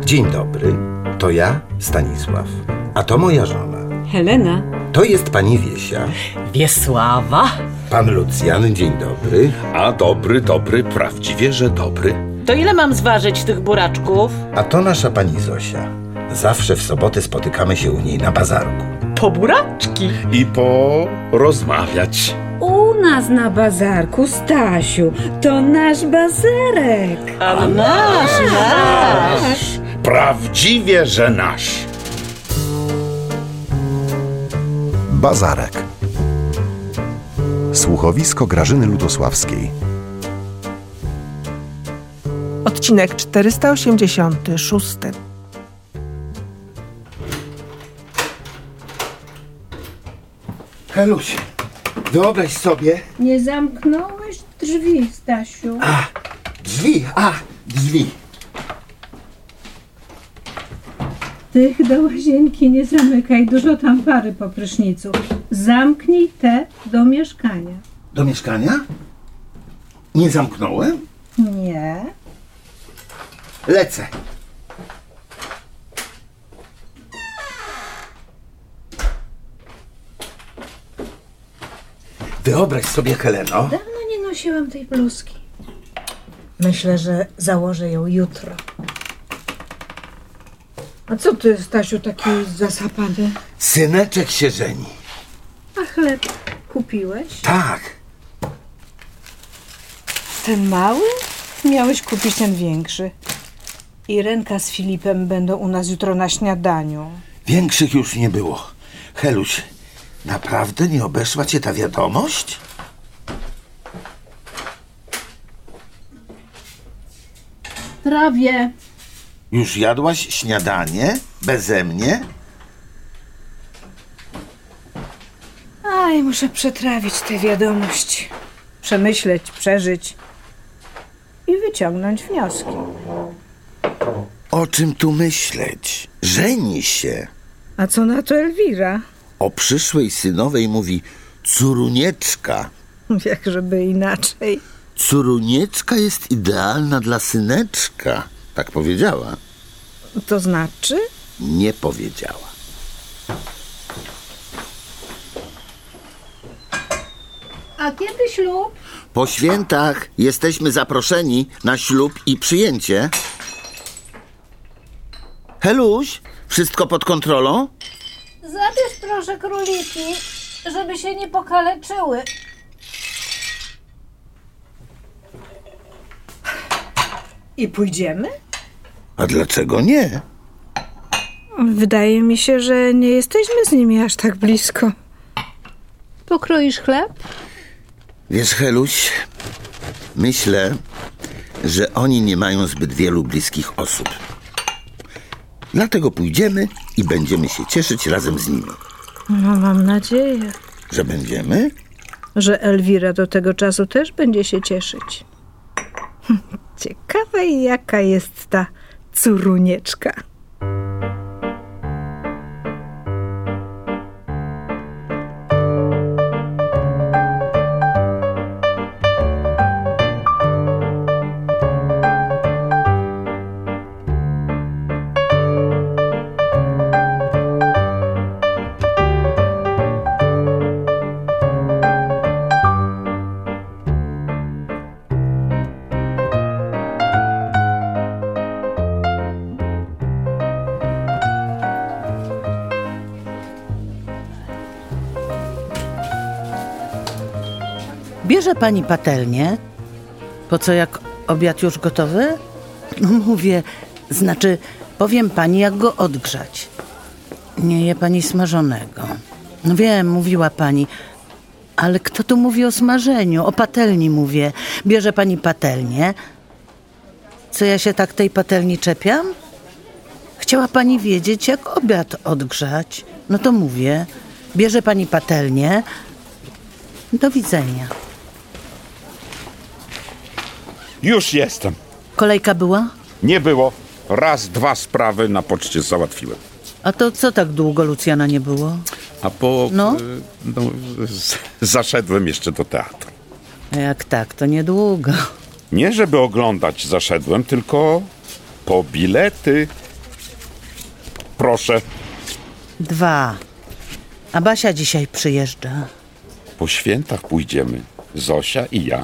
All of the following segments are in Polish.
Dzień dobry, to ja, Stanisław, a to moja żona. Helena. To jest pani Wiesia. Wiesława. Pan Lucjan, dzień dobry. A dobry, prawdziwie, że dobry. To ile mam zważyć tych buraczków? A to nasza pani Zosia. Zawsze w soboty spotykamy się u niej na bazarku. Po buraczki. I porozmawiać. U nas na bazarku, Stasiu, to nasz bazarek. A nasz. Prawdziwie, że nasz. Bazarek. Słuchowisko Grażyny Ludosławskiej. Odcinek 486. Heluś, wyobraź sobie... Nie zamknąłeś drzwi, Stasiu. Drzwi. Tych do łazienki nie zamykaj, dużo tam pary po prysznicu. Zamknij te do mieszkania. Do mieszkania? Nie zamknąłem? Nie. Lecę. Wyobraź sobie, Heleno... Dawno nie nosiłam tej bluzki. Myślę, że założę ją jutro. A co ty, Stasiu, taki zasapany? Syneczek się żeni. A chleb kupiłeś? Tak. Ten mały? Miałeś kupić ten większy. Irenka z Filipem będą u nas jutro na śniadaniu. Większych już nie było. Heluś, naprawdę nie obeszła cię ta wiadomość? Prawie. Już jadłaś śniadanie? Beze mnie? Aj, muszę przetrawić tę wiadomość. Przemyśleć, przeżyć i wyciągnąć wnioski. O czym tu myśleć? Żeni się. A co na to Elwira? O przyszłej synowej mówi córunieczka. Jakżeby inaczej. Córunieczka jest idealna dla syneczka. Tak powiedziała. To znaczy? Nie powiedziała. A kiedy ślub? Po świętach jesteśmy zaproszeni na ślub i przyjęcie. Heluś, wszystko pod kontrolą? Zabierz proszę króliki, żeby się nie pokaleczyły. I pójdziemy? A dlaczego nie? Wydaje mi się, że nie jesteśmy z nimi aż tak blisko. Pokroisz chleb? Wiesz, Heluś, myślę, że oni nie mają zbyt wielu bliskich osób. Dlatego pójdziemy i będziemy się cieszyć razem z nimi. No, mam nadzieję. Że będziemy? Że Elwira do tego czasu też będzie się cieszyć. Ciekawe, jaka jest ta córunieczka. Bierze pani patelnię? Po co, jak obiad już gotowy? No mówię, znaczy powiem pani, jak go odgrzać. Nie je pani smażonego. No wiem, mówiła pani, ale kto tu mówi o smażeniu? O patelni mówię. Bierze pani patelnię. Co ja się tak tej patelni czepiam? Chciała pani wiedzieć, jak obiad odgrzać. No to mówię, bierze pani patelnię. Do widzenia. Już jestem. Kolejka była? Nie było. Raz, dwa sprawy na poczcie załatwiłem. A to co tak długo Lucjana nie było? A po... No? Zaszedłem jeszcze do teatru. A jak tak, to niedługo. Nie żeby oglądać zaszedłem, tylko po bilety. Proszę. 2. A Basia dzisiaj przyjeżdża. Po świętach pójdziemy. Zosia i ja.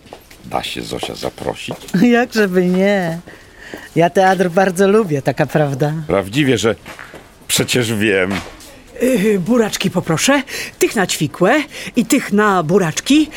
Da się Zosia zaprosić? Jak żeby nie. Ja teatr bardzo lubię, taka prawda. Prawdziwie, że przecież wiem. Buraczki poproszę, tych na ćwikłe i tych na buraczki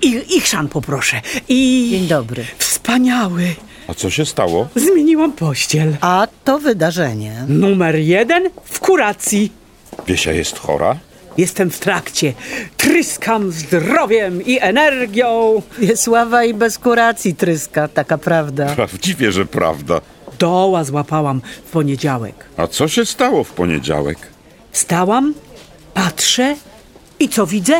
i chrzan poproszę. Dzień dobry. Wspaniały. A co się stało? Zmieniłam pościel. A to wydarzenie. Numer 1 w kuracji. Wiesia jest chora? Jestem w trakcie. Tryskam zdrowiem i energią. Wiesława i bez kuracji tryska, taka prawda. Prawdziwie, że prawda. Doła złapałam w poniedziałek. A co się stało w poniedziałek? Wstałam, patrzę i co widzę?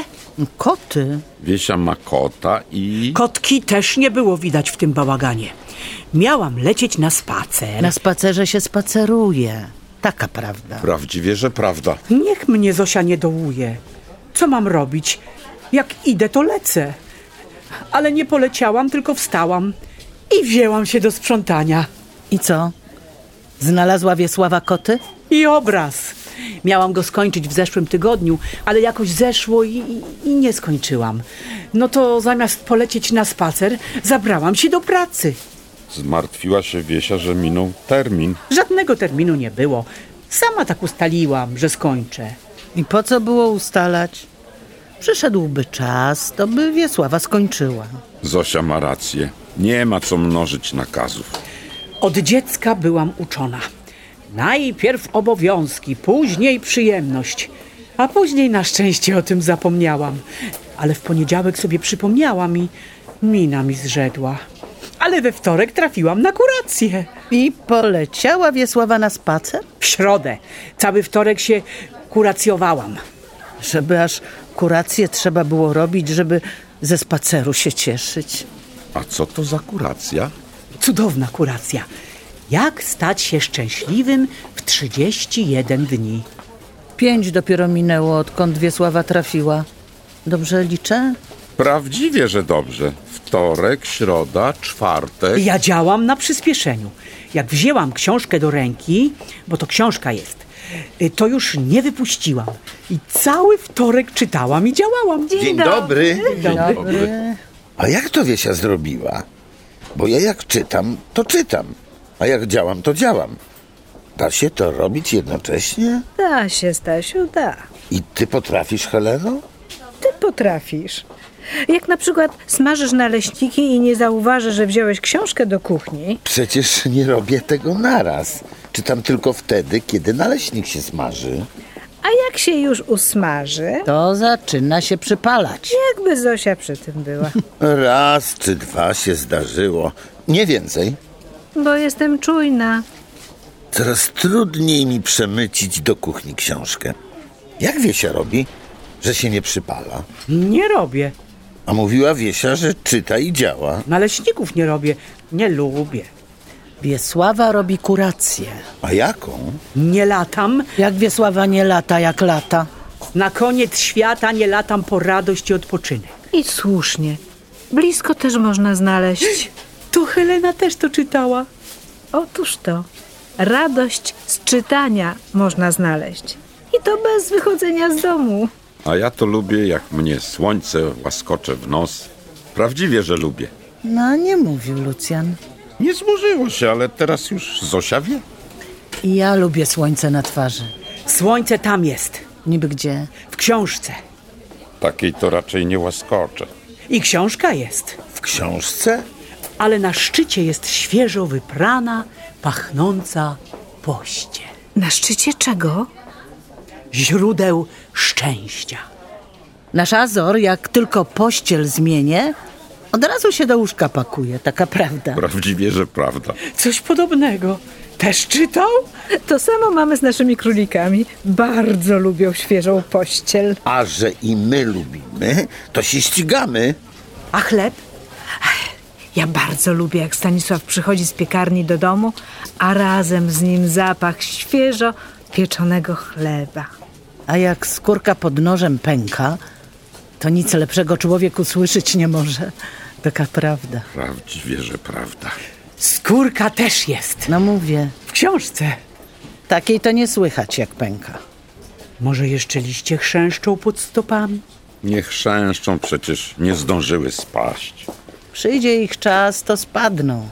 Koty. Wiesia ma kota i... Kotki też nie było widać w tym bałaganie. Miałam lecieć na spacer. Na spacerze się spaceruje. Taka prawda. Prawdziwie, że prawda. Niech mnie Zosia nie dołuje. Co mam robić? Jak idę, to lecę. Ale nie poleciałam, tylko wstałam i wzięłam się do sprzątania. I co? Znalazła Wiesława koty? I obraz. Miałam go skończyć w zeszłym tygodniu, ale jakoś zeszło i nie skończyłam. No to zamiast polecieć na spacer, zabrałam się do pracy. Zmartwiła się Wiesia, że minął termin. Żadnego terminu nie było. Sama tak ustaliłam, że skończę. I po co było ustalać? Przyszedłby czas, to by Wiesława skończyła. Zosia ma rację. Nie ma co mnożyć nakazów. Od dziecka byłam uczona. Najpierw obowiązki, później przyjemność. A później na szczęście o tym zapomniałam. Ale w poniedziałek sobie przypomniałam i mina mi zrzedła. Ale we wtorek trafiłam na kurację. I poleciała Wiesława na spacer? W środę. Cały wtorek się kuracjowałam. Żeby aż kurację trzeba było robić, żeby ze spaceru się cieszyć. A co to za kuracja? Cudowna kuracja. Jak stać się szczęśliwym w 31 dni? 5 dopiero minęło, odkąd Wiesława trafiła. Dobrze liczę? Prawdziwie, że dobrze. Wtorek, środa, czwartek. Ja działam na przyspieszeniu. Jak wzięłam książkę do ręki, bo to książka jest, to już nie wypuściłam. I cały wtorek czytałam i działałam. Dzień dobry. Dzień dobry. A jak to Wiesia zrobiła? Bo ja jak czytam, to czytam. A jak działam, to działam. Da się to robić jednocześnie? Da się, Stasiu, da. I ty potrafisz, Heleno? Ty potrafisz. Jak na przykład smażysz naleśniki i nie zauważysz, że wziąłeś książkę do kuchni. Przecież nie robię tego naraz. Czytam tylko wtedy, kiedy naleśnik się smaży. A jak się już usmaży, To zaczyna się przypalać. jakby Zosia przy tym była. Raz czy dwa się zdarzyło. Nie więcej. Bo jestem czujna. Coraz trudniej mi przemycić do kuchni książkę. Jak Wiesia robi, że się nie przypala? Nie robię. A mówiła Wiesia, że czyta i działa. Naleśników nie robię. Nie lubię. Wiesława robi kurację. A jaką? Nie latam. Jak Wiesława nie lata, jak lata? Na koniec świata nie latam po radość i odpoczynek. I słusznie. Blisko też można znaleźć. To Helena też to czytała. Otóż to. Radość z czytania można znaleźć. I to bez wychodzenia z domu. A ja to lubię, jak mnie słońce łaskocze w nos. Prawdziwie, że lubię. No, nie mówił Lucjan. Nie złożyło się, ale teraz już Zosia wie. I ja lubię słońce na twarzy. Słońce tam jest. Niby gdzie? W książce. Takiej to raczej nie łaskocze. I książka jest. W książce? Ale na szczycie jest świeżo wyprana, pachnąca pościel. Na szczycie czego? Źródeł szczęścia. Nasz Azor, jak tylko pościel zmienię, od razu się do łóżka pakuje, taka prawda. Prawdziwie, że prawda. Coś podobnego. Też czytał? To samo mamy z naszymi królikami. Bardzo lubią świeżą pościel. A że i my lubimy, to się ścigamy. A chleb? Ja bardzo lubię, jak Stanisław przychodzi z piekarni do domu, a razem z nim zapach świeżo pieczonego chleba. A jak skórka pod nożem pęka, to nic lepszego człowiek usłyszeć nie może. Taka prawda. Prawdziwie, że prawda. Skórka też jest. No mówię. W książce. Takiej to nie słychać, jak pęka. Może jeszcze liście chrzęszczą pod stopami? Niech chrzęszczą, przecież nie zdążyły spaść. Przyjdzie ich czas, to spadną.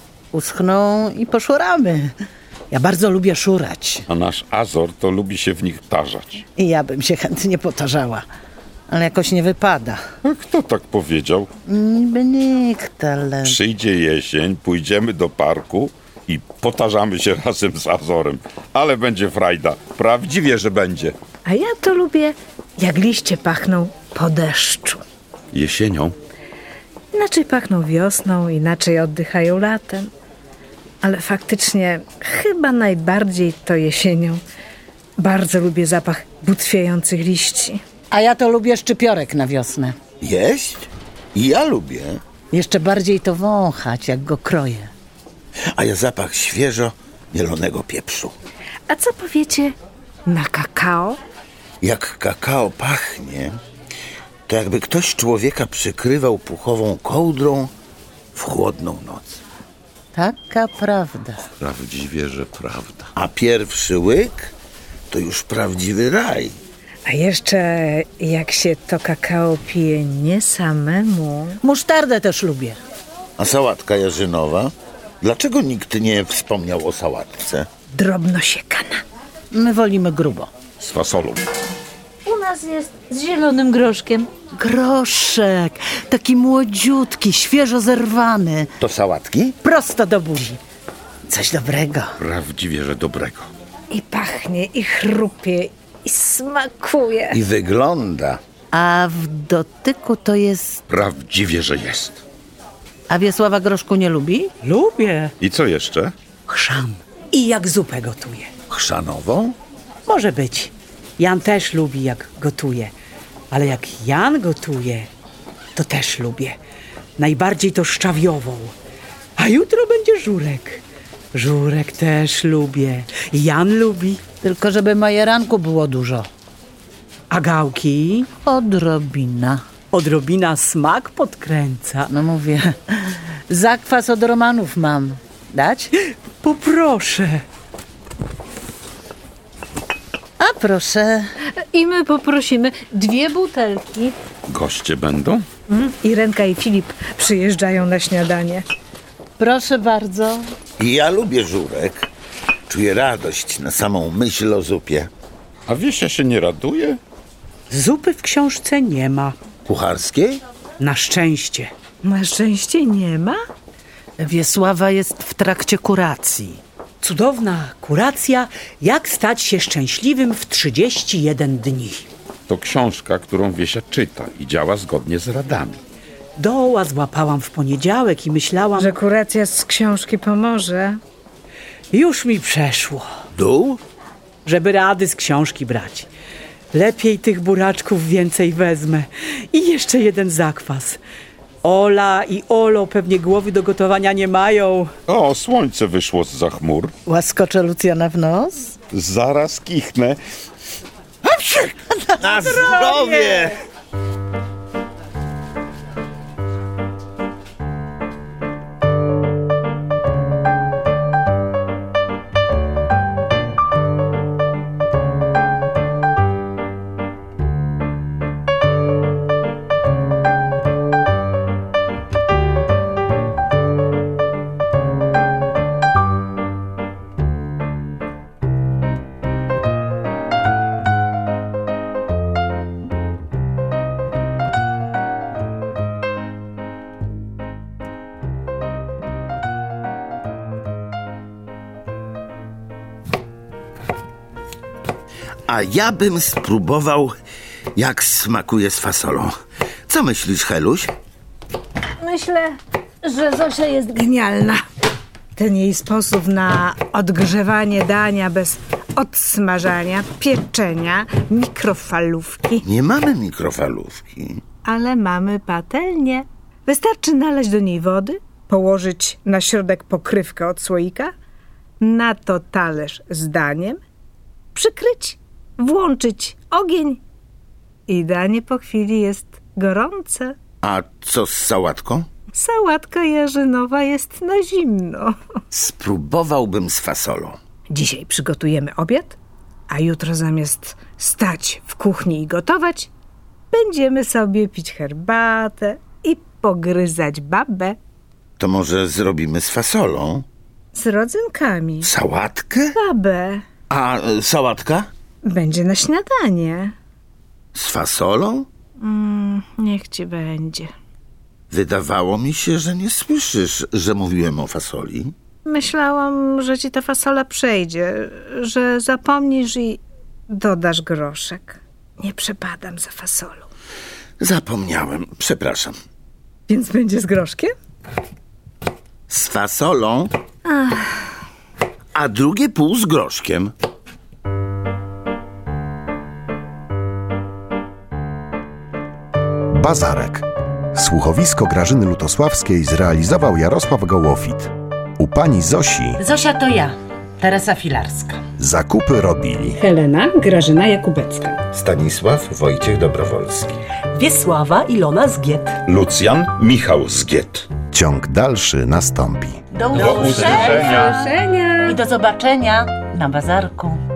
Uschną i poszuramy. Ja bardzo lubię szurać. A nasz Azor to lubi się w nich tarzać. I ja bym się chętnie potarzała. Ale jakoś nie wypada. A kto tak powiedział? Niby nikt, ale... Przyjdzie jesień, pójdziemy do parku i potarzamy się razem z Azorem. Ale będzie frajda. Prawdziwie, że będzie. A ja to lubię, jak liście pachną po deszczu. Jesienią? Inaczej pachną wiosną, inaczej oddychają latem. Ale faktycznie chyba najbardziej to jesienią. Bardzo lubię zapach butwiejących liści. A ja to lubię szczypiorek na wiosnę. Jeść? I ja lubię. Jeszcze bardziej to wąchać, jak go kroję. A ja zapach świeżo mielonego pieprzu. A co powiecie na kakao? Jak kakao pachnie, to jakby ktoś człowieka przykrywał puchową kołdrą w chłodną noc. Taka prawda. Prawdziwie, że prawda. A pierwszy łyk to już prawdziwy raj. A jeszcze jak się to kakao pije nie samemu. Musztardę też lubię. A sałatka jarzynowa? Dlaczego nikt nie wspomniał o sałatce? Drobno siekana. My wolimy grubo. Z fasolą. U nas jest z zielonym groszkiem. Groszek, taki młodziutki, świeżo zerwany. To sałatki? Prosto do buzi. Coś dobrego. Prawdziwie, że dobrego. I pachnie, i chrupie, i smakuje. I wygląda. A w dotyku to jest... Prawdziwie, że jest. A Wiesława groszku nie lubi? Lubię. I co jeszcze? Chrzan. I jak zupę gotuję. Chrzanową? Może być. Jan też lubi, jak gotuje. Ale jak Jan gotuje, to też lubię. Najbardziej to szczawiową. A jutro będzie żurek. Żurek też lubię. Jan lubi. Tylko żeby majeranku było dużo. A gałki? Odrobina. Odrobina smak podkręca. No mówię, zakwas od romanów mam. Dać? Poproszę. A proszę. I my poprosimy 2 butelki. Goście będą? Irenka i Filip przyjeżdżają na śniadanie. Proszę bardzo. I ja lubię żurek. Czuję radość na samą myśl o zupie. A Wiesia się nie raduje? Zupy w książce nie ma. Kucharskiej? Na szczęście. Na szczęście nie ma? Wiesława jest w trakcie kuracji. Cudowna kuracja, jak stać się szczęśliwym w 31 dni. To książka, którą Wiesia czyta i działa zgodnie z radami. Doła złapałam w poniedziałek i myślałam, Że kuracja z książki pomoże. już mi przeszło, Dół? żeby rady z książki brać. Lepiej tych buraczków więcej wezmę. I jeszcze jeden zakwas. Ola i Olo pewnie głowy do gotowania nie mają. O, słońce wyszło zza chmur. Łaskoczę Lucjana w nos? Zaraz kichnę. Na zdrowie! A ja bym spróbował, jak smakuje z fasolą. Co myślisz, Heluś? Myślę, że Zosia jest Genialna. Ten jej sposób na odgrzewanie dania bez odsmażania, pieczenia, mikrofalówki. Nie mamy mikrofalówki. Ale mamy patelnię. Wystarczy nalać do niej wody, położyć na środek pokrywkę od słoika, na to talerz z daniem, przykryć, włączyć ogień i danie po chwili jest gorące. A co z sałatką? Sałatka jarzynowa jest na zimno. Spróbowałbym z fasolą. Dzisiaj przygotujemy obiad, a jutro zamiast stać w kuchni i gotować, będziemy sobie pić herbatę i pogryzać babę To może zrobimy z fasolą? z rodzynkami. Sałatkę? Babę A sałatka? będzie na śniadanie. Z fasolą? Niech ci będzie. Wydawało mi się, że nie słyszysz, że mówiłem o fasoli. Myślałam, że ci ta fasola przejdzie, że zapomnisz i dodasz groszek. Nie przepadam za fasolą. Zapomniałem, przepraszam. Więc będzie z groszkiem? Z fasolą, a drugie pół z groszkiem. Bazarek. Słuchowisko Grażyny Lutosławskiej zrealizował Jarosław Gołofit. U pani Zosi Zosia to ja, Teresa Filarska. zakupy robili Helena Grażyna Jakubecka. Stanisław Wojciech Dobrowolski. Wiesława Ilona Zgiet. Lucjan Michał Zgiet. Ciąg dalszy nastąpi. Do usłyszenia i do zobaczenia na bazarku.